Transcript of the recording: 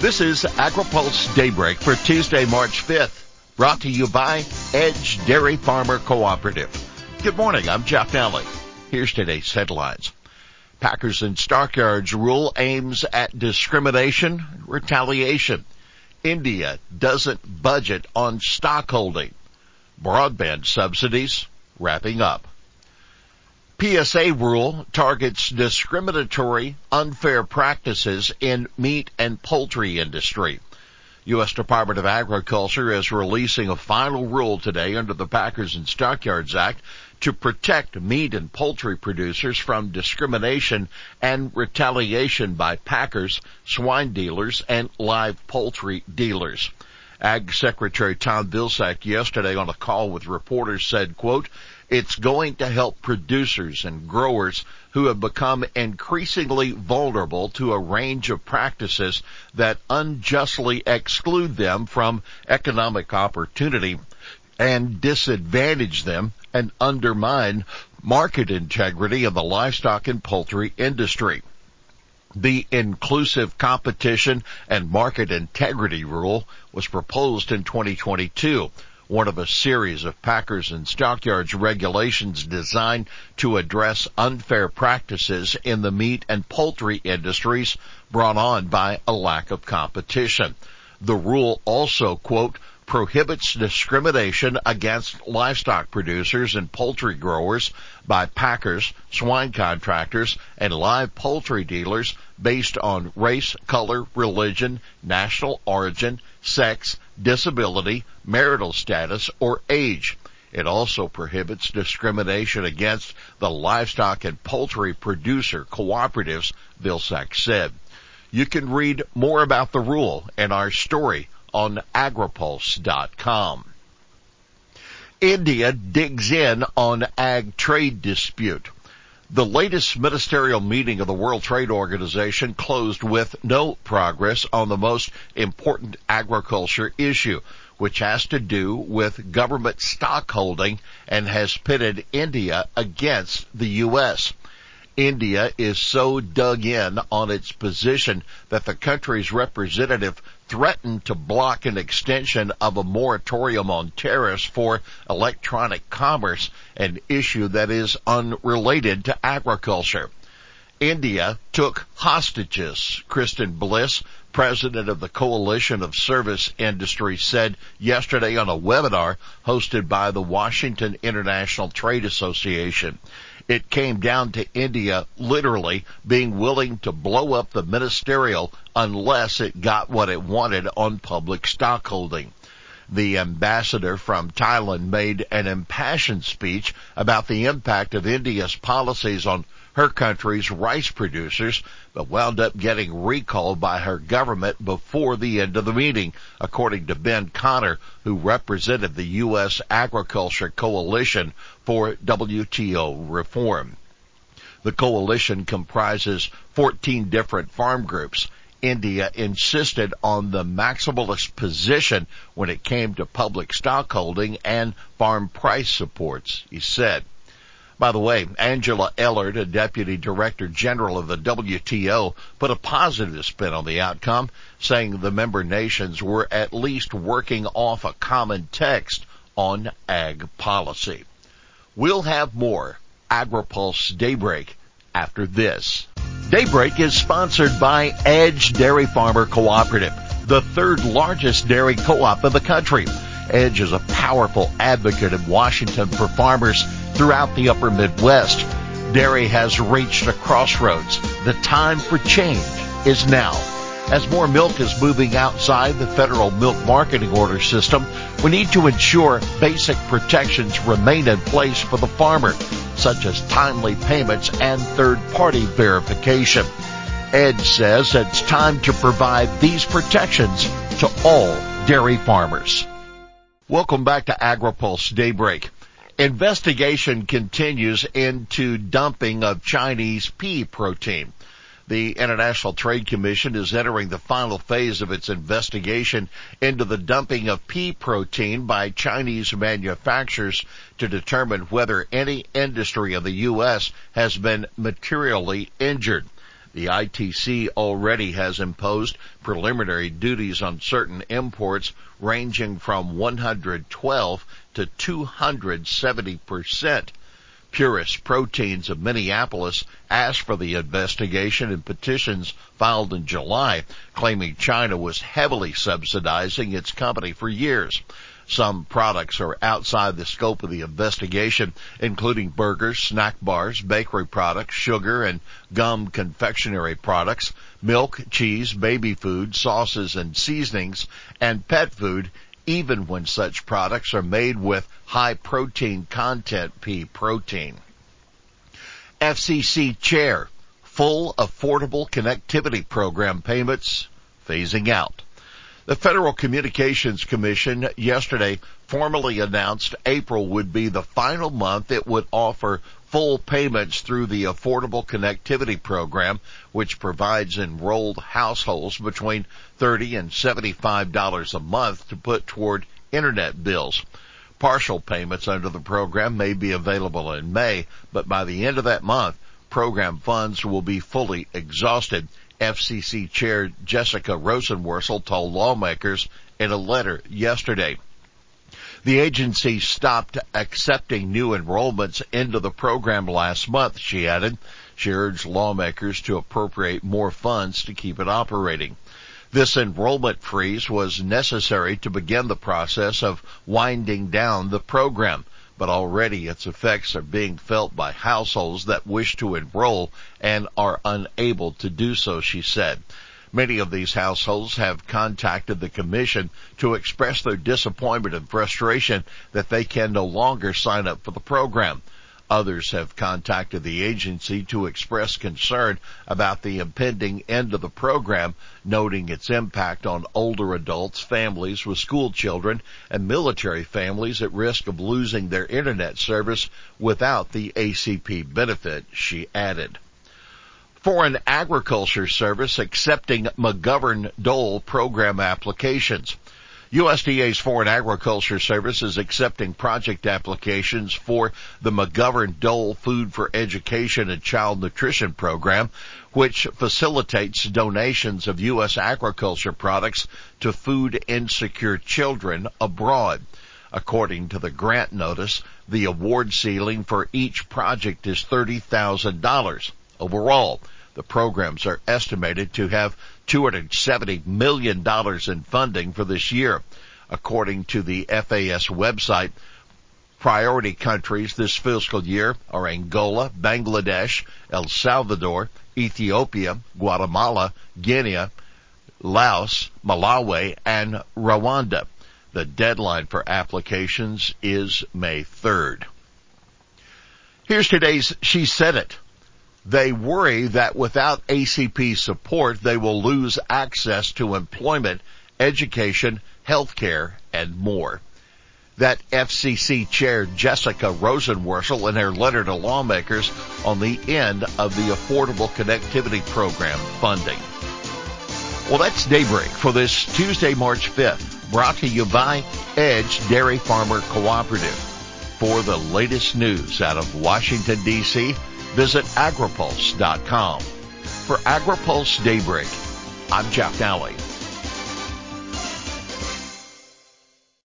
This is AgriPulse Daybreak for Tuesday, March 5th, brought to you by Edge Dairy Farmer Cooperative. Good morning, I'm Jeff Nally. Here's today's headlines. Packers and Stockyards rule aims at discrimination, retaliation. India doesn't budget on stockholding. Broadband subsidies wrapping up. PSA rule targets discriminatory, unfair practices in meat and poultry industry. U.S. Department of Agriculture is releasing a final rule today under the Packers and Stockyards Act to protect meat and poultry producers from discrimination and retaliation by packers, swine dealers, and live poultry dealers. Ag Secretary Tom Vilsack yesterday on a call with reporters said, quote, "It's going to help producers and growers who have become increasingly vulnerable to a range of practices that unjustly exclude them from economic opportunity and disadvantage them and undermine market integrity in the livestock and poultry industry." The Inclusive Competition and Market Integrity Rule was proposed in 2022, one of a series of Packers and Stockyards regulations designed to address unfair practices in the meat and poultry industries brought on by a lack of competition. The rule also, quote, prohibits discrimination against livestock producers and poultry growers by packers, swine contractors, and live poultry dealers based on race, color, religion, national origin, sex, disability, marital status, or age. It also prohibits discrimination against the livestock and poultry producer cooperatives, Vilsack said. You can read more about the rule in our story on agripulse.com. India digs in on ag trade dispute. The latest ministerial meeting of the World Trade Organization closed with no progress on the most important agriculture issue, which has to do with government stockholding and has pitted India against the U.S. India is so dug in on its position that the country's representative threatened to block an extension of a moratorium on tariffs for electronic commerce, an issue that is unrelated to agriculture. India took hostages, Kristen Bliss, president of the Coalition of Service Industry, said yesterday on a webinar hosted by the Washington International Trade Association. It came down to India literally being willing to blow up the ministerial unless it got what it wanted on public stockholding. The ambassador from Thailand made an impassioned speech about the impact of India's policies on her country's rice producers, but wound up getting recalled by her government before the end of the meeting, according to Ben Connor, who represented the U.S. Agriculture Coalition for WTO reform. The coalition comprises 14 different farm groups. India insisted on the maximalist position when it came to public stockholding and farm price supports, he said. By the way, Angela Ellard, a deputy director general of the WTO, put a positive spin on the outcome, saying the member nations were at least working off a common text on ag policy. We'll have more AgriPulse Daybreak after this. Daybreak is sponsored by Edge Dairy Farmer Cooperative, the third largest dairy co-op in the country. Edge is a powerful advocate in Washington for farmers throughout the upper Midwest. Dairy has reached a crossroads. The time for change is now. As more milk is moving outside the federal milk marketing order system, we need to ensure basic protections remain in place for the farmer, such as timely payments and third-party verification. Edge says it's time to provide these protections to all dairy farmers. Welcome back to AgriPulse Daybreak. Investigation continues into dumping of Chinese pea protein. The International Trade Commission is entering the final phase of its investigation into the dumping of pea protein by Chinese manufacturers to determine whether any industry in the U.S. has been materially injured. The ITC already has imposed preliminary duties on certain imports ranging from 112 to 270%. Purist Proteins of Minneapolis asked for the investigation in petitions filed in July, claiming China was heavily subsidizing its company for years. Some products are outside the scope of the investigation, including burgers, snack bars, bakery products, sugar and gum confectionery products, milk, cheese, baby food, sauces and seasonings, and pet food, even when such products are made with high protein content pea protein. FCC Chair, full affordable connectivity program payments phasing out. The Federal Communications Commission yesterday formally announced April would be the final month it would offer full payments through the Affordable Connectivity Program, which provides enrolled households between $30 and $75 a month to put toward internet bills. Partial payments under the program may be available in May, but by the end of that month, program funds will be fully exhausted. FCC Chair Jessica Rosenworcel told lawmakers in a letter yesterday. The agency stopped accepting new enrollments into the program last month, she added. She urged lawmakers to appropriate more funds to keep it operating. This enrollment freeze was necessary to begin the process of winding down the program, but already its effects are being felt by households that wish to enroll and are unable to do so, she said. Many of these households have contacted the Commission to express their disappointment and frustration that they can no longer sign up for the program. Others have contacted the agency to express concern about the impending end of the program, noting its impact on older adults, families with school children, and military families at risk of losing their internet service without the ACP benefit, she added. Foreign Agriculture Service accepting McGovern-Dole program applications. USDA's Foreign Agriculture Service is accepting project applications for the McGovern-Dole Food for Education and Child Nutrition Program, which facilitates donations of U.S. agriculture products to food-insecure children abroad. According to the grant notice, the award ceiling for each project is $30,000. Overall, the programs are estimated to have $270 million in funding for this year. According to the FAS website, priority countries this fiscal year are Angola, Bangladesh, El Salvador, Ethiopia, Guatemala, Guinea, Laos, Malawi, and Rwanda. The deadline for applications is May 3rd. Here's today's She Said It. They worry that without ACP support, they will lose access to employment, education, health care, and more. That FCC Chair Jessica Rosenworcel in her letter to lawmakers on the end of the Affordable Connectivity Program funding. Well, that's Daybreak for this Tuesday, March 5th, brought to you by Edge Dairy Farmer Cooperative. For the latest news out of Washington, D.C., visit agripulse.com. For AgriPulse Daybreak, I'm Jeff Nally.